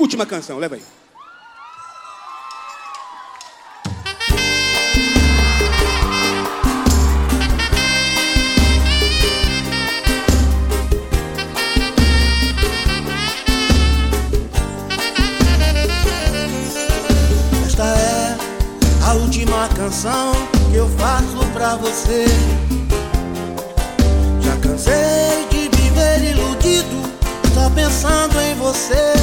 Última canção, leva aí. Esta é a última canção que eu faço pra você. Já cansei de viver iludido, só pensando em você.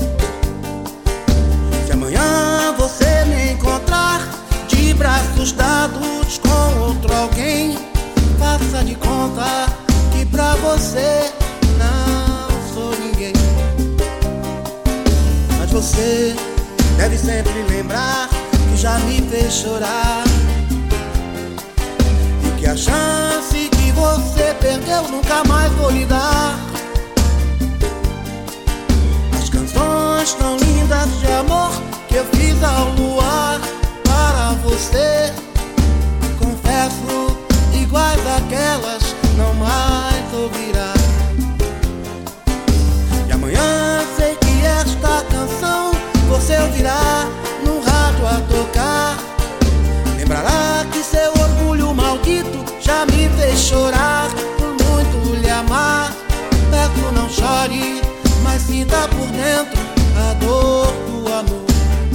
Se amanhã você me encontrar de braços dados com outro alguém, faça de conta que pra você não sou ninguém. Mas você deve sempre lembrar que já me fez chorar, e que a chance que você perdeu nunca mais vou lhe dar. As canções tão lindas de amor que eu fiz ao luar para você, confesso, iguais àquelas não mais ouvirá. E amanhã sei que esta canção você ouvirá no rádio a tocar. Lembrará que seu orgulho maldito já me fez chorar por muito lhe amar. Peço, não chore, mas sinta por dentro a dor do amor.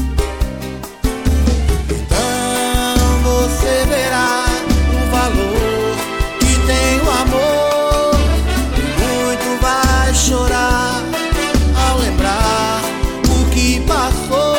Então você verá o valor que tem o amor, e muito vai chorar ao lembrar o que passou.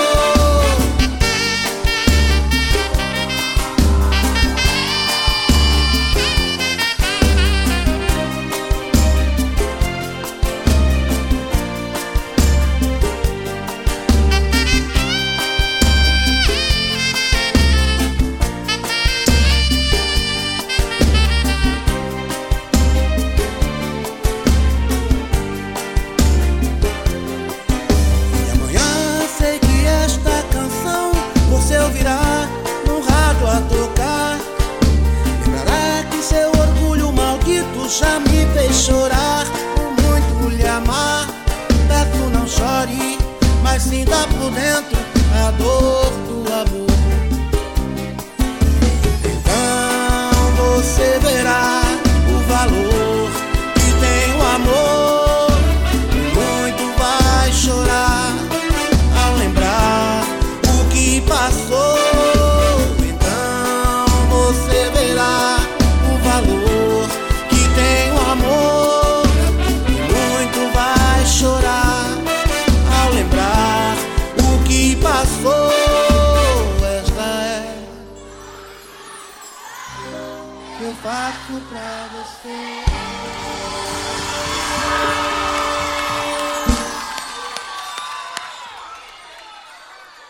Ouvirá no rádio a tocar. Lembrará que seu orgulho maldito já me fez chorar por muito lhe amar. Peço, não chore, mas sinta por dentro a dor do amor. Então você verá o valor que tem o amor, e muito vai chorar ao lembrar o que passou. Então você verá o valor que tem o amor, e muito vai chorar ao lembrar o que passou. Esta é que eu faço pra você.